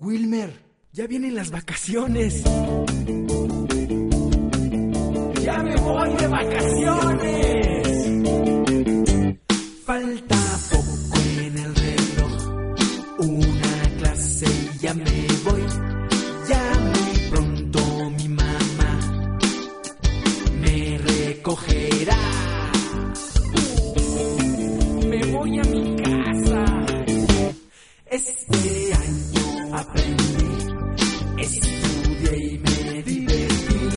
Wilmer, ya vienen las vacaciones. ¡Ya me voy de vacaciones!